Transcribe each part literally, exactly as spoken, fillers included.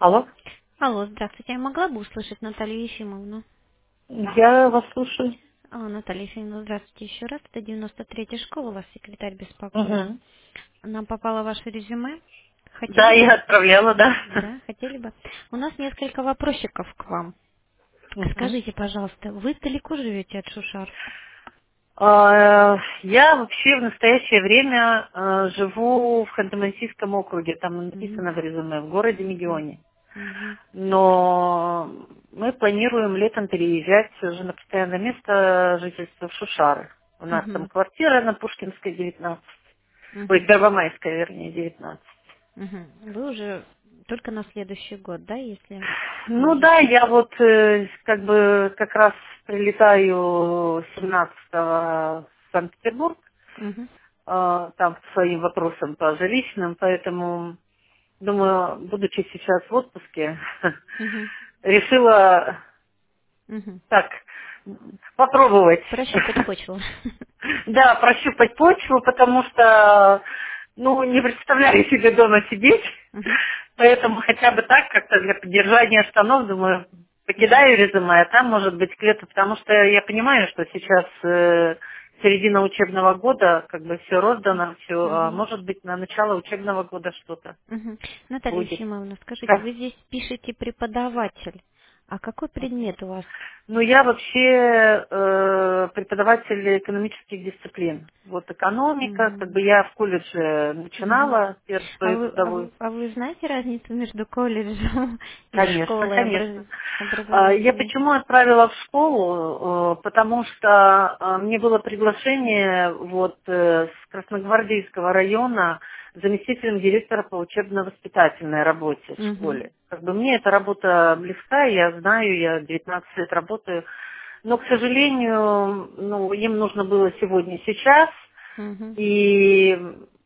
Алло, Алло, здравствуйте. Я могла бы услышать Наталью Ефимовну? я вас слушаю. А, Наталья Ефимовна, здравствуйте еще раз. Это девяносто третья школа, вас секретарь беспокоит. Угу. Нам попало ваше резюме. Да, Хотели бы? я отправляла, да. Да, хотели бы. У нас несколько вопросиков к вам. Мгм. Скажите, пожалуйста, вы далеко живете от Шушар? А, Я вообще в настоящее время э, живу в Ханты-Мансийском округе, там Мгм. написано в резюме, в городе Мгм. Мегионе. Мгм. Но мы планируем летом переезжать уже на постоянное место жительства в Шушары. У нас там Мгм. квартира на Пушкинской, девятнадцать. Ой, Мгм. Первомайская, вернее, девятнадцать. Мгм. Вы уже только на следующий год, да, если Ну да, будете? я вот э, как бы как раз прилетаю семнадцатого в Санкт-Петербург, Мгм. э, там по своим вопросам по жилищным, поэтому думаю, будучи сейчас в отпуске, Мгм. решила Мгм. так попробовать. Прощупать почву. Да, прощупать почву, потому что, ну, не представляю себе дома сидеть, Мгм. поэтому хотя бы так, как-то для поддержания штанов, думаю, Мгм. покидаю резюме, а там, может быть, к лету, потому что я понимаю, что сейчас э, середина учебного года, как бы все роздано, все, а Мгм. может быть, на начало учебного года что-то Мгм. Наталья будет. Ефимовна, скажите, Да. вы здесь пишете преподаватель. А какой предмет у вас? Ну, я вообще э, преподаватель экономических дисциплин. Вот экономика, как Мгм. бы я в колледже Мгм. начинала первую А свою вы, а трудовую. вы, а вы знаете разницу между колледжем и Конечно, школой конечно. образ- А, Я образовательной? почему отправила в школу? Э, Потому что э, мне было приглашение вот э, с Красногвардейского района заместителем директора по учебно-воспитательной работе в Мгм. школе. Как бы мне эта работа близка, я знаю, я девятнадцать лет работаю. Но, к сожалению, ну, им нужно было сегодня, сейчас, Мгм. и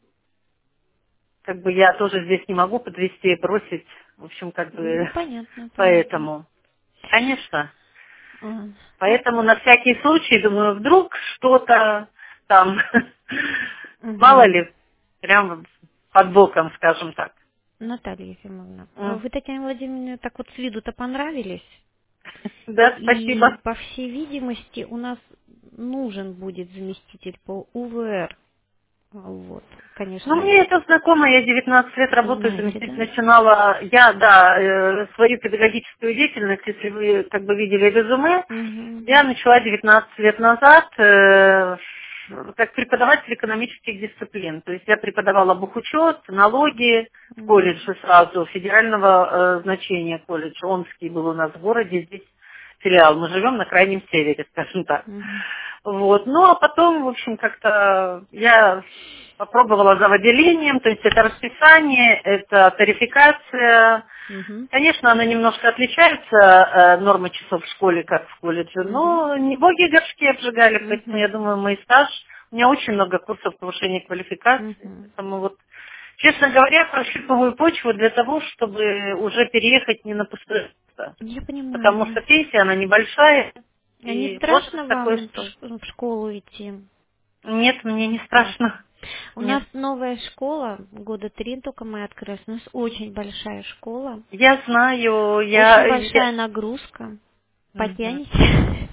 как бы я тоже здесь не могу подвести и бросить, в общем, как Ну, бы понятно, понятно. поэтому. Конечно. А, ну, Поэтому на всякий случай, думаю, вдруг что-то там, мало мгм. ли, прям под боком, скажем так. Наталья Ефимовна, а М. вы Татьяне Владимировне так вот с виду-то понравились? Да, И, спасибо. по всей видимости, у нас нужен будет заместитель по У В Р. А, Вот, Ну, конечно, мне это знакомо, я девятнадцать лет работаю, знаете, заместитель да? начинала, я, да, э, свою педагогическую деятельность, если вы как бы видели резюме, Угу. я начала девятнадцать лет назад э, как преподаватель экономических дисциплин. То есть я преподавала бухучет, налоги в колледже сразу, федерального э, значения колледж. Омский был у нас в городе, здесь филиал. Мы живем на крайнем севере, скажем так. Угу. Вот. Ну, а потом, в общем, как-то я попробовала за выделением, то есть это расписание, это тарификация. Угу. Конечно, она немножко отличается, э, нормы часов в школе, как в колледже, Угу. но не боги горшки обжигали, поэтому Угу. я думаю, мой стаж, у меня очень много курсов повышения квалификации, Угу. поэтому вот, честно говоря, прощупываю почву для того, чтобы уже переехать не на пустое место, Я понимаю потому вас. что пенсия, она небольшая, А не и возраст страшно такой, вам в что ш- в школу идти? нет, мне не Так. страшно, У нет. нас новая школа, года три только мы открылись. У нас очень большая школа, Я знаю, очень я, я- большая нагрузка. Мгм. Потянете?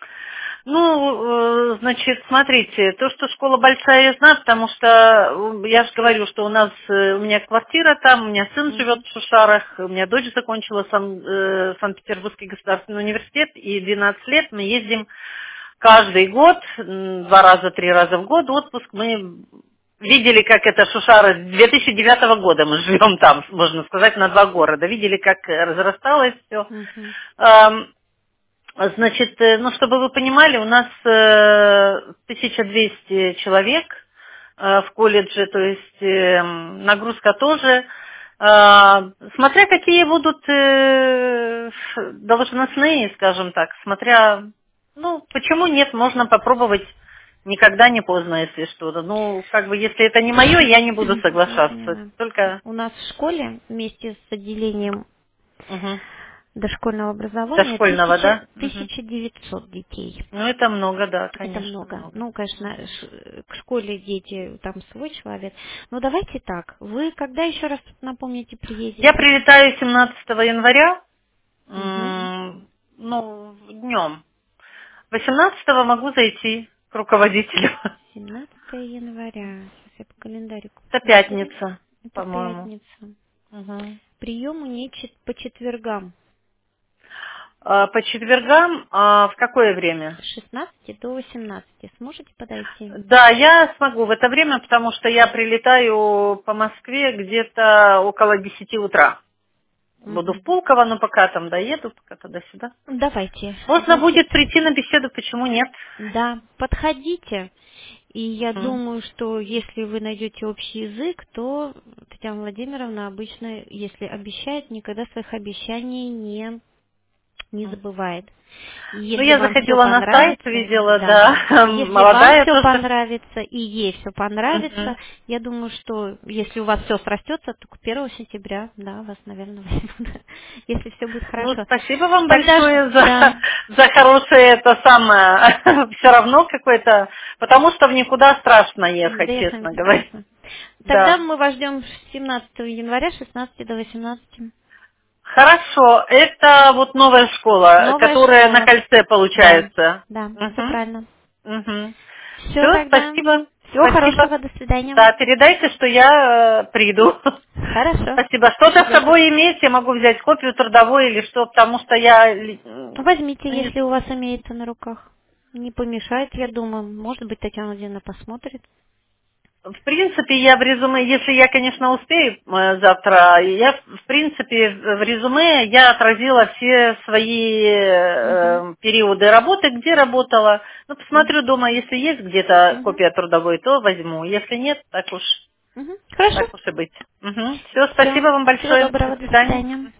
Ну, э, значит, смотрите, то, что школа большая, я знаю, потому что э, я же говорю, что у нас, э, у меня квартира там, у меня сын живет Мгм. в Шушарах, у меня дочь закончила Сан- э, Санкт-Петербургский государственный университет, и двенадцать лет мы ездим каждый год, м, два раза, три раза в год отпуск, мы видели, как это Шушары, с две тысячи девятого года мы живем там, можно сказать, на два города, видели, как э, разрасталось все. Мгм. Значит, э, ну, чтобы вы понимали, у нас э, тысяча двести человек э, в колледже, то есть э, нагрузка тоже. Э, Смотря какие будут э, должностные, скажем так, смотря, ну, почему нет, можно попробовать, никогда не поздно, если что-то. Ну, как бы, если это не мое, я не буду Я соглашаться. понимаю. Только... У нас в школе вместе с отделением Мгм. дошкольного образования Дошкольного, да? тысяча девятьсот детей. Ну, это много, да, конечно. Это много. много. Ну, конечно, ш- к школе дети, там свой человек. Но давайте так. Вы когда еще раз напомните приедете? Я прилетаю семнадцатого января, Угу. м, ну, днем. восемнадцатого могу зайти к руководителю. семнадцатого января. Сейчас я по календарику Это посмотрю. пятница, Это по-моему. пятница. Угу. Прием у нее чет- по четвергам. А, по четвергам а, в какое время? С шестнадцати до восемнадцати. Сможете подойти? Да, я смогу в это время, потому что я прилетаю по Москве где-то около десяти утра. Буду в Мгм. Пулково, но пока там доеду, пока туда-сюда. Давайте. Можно Значит, будет прийти на беседу, почему нет? да, подходите. И я Мгм. думаю, что если вы найдете общий язык, то Татьяна Владимировна обычно, если обещает, никогда своих обещаний не, не забывает. И Ну, если я вам все заходила на сайт, понравится, видела, да. да, Если вам молодая все тоже. понравится и ей все понравится, Мгм. я думаю, что если у вас все срастется, то к первого сентября, да, вас, наверное, возьмут, если все будет Ну, хорошо. спасибо вам Тогда ж- большое за, да, за хорошее это самое, все равно какое-то, потому что в никуда страшно ехать, да, я с вами честно говоря. согласна. Тогда Да. мы вас ждем с семнадцатого января, с шестнадцати до восемнадцати. Хорошо, это вот новая школа, Новая которая на школа. кольце Да, получается. да, все Угу. правильно. Угу. Все Все, тогда. спасибо. Всего Спасибо. хорошего, до свидания. Да, передайте, что я э, приду. Хорошо. Спасибо. Что-то с Я буду. собой иметь, я могу взять копию трудовой или что, потому что я... ли- м, Возьмите, не- если у вас имеется на руках. Не помешает, я думаю. Может быть, Татьяна Владимировна посмотрит. В принципе, я в резюме, если я, конечно, успею э, завтра, я, в принципе, в резюме я отразила все свои Угу. э, периоды работы, где работала. Ну, посмотрю дома, если есть где-то Угу. копия трудовой, то возьму. Если нет, так уж, Угу. Хорошо. так уж и быть. Все, Все. спасибо вам Всего большое. До доброго. До свидания. свидания.